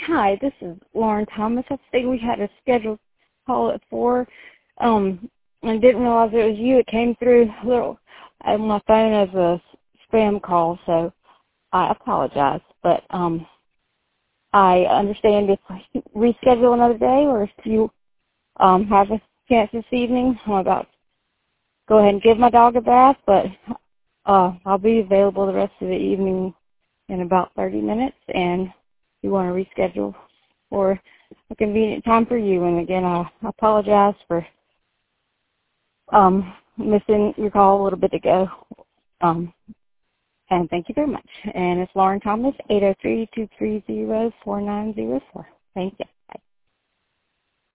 Hi, this is Lauren Thomas. I think we had a scheduled call at 4. I didn't realize it was you. It came through a little on my phone as a spam call, so I apologize. But I understand if we reschedule another day, or if you have a chance this evening. I'm about to go ahead and give my dog a bath, but I'll be available the rest of the evening in about 30 minutes, and if you want to reschedule for a convenient time for you. And again, I apologize for missing your call a little bit ago. And thank you very much. And it's Lauren Thomas, 803-230-4904. Thank you.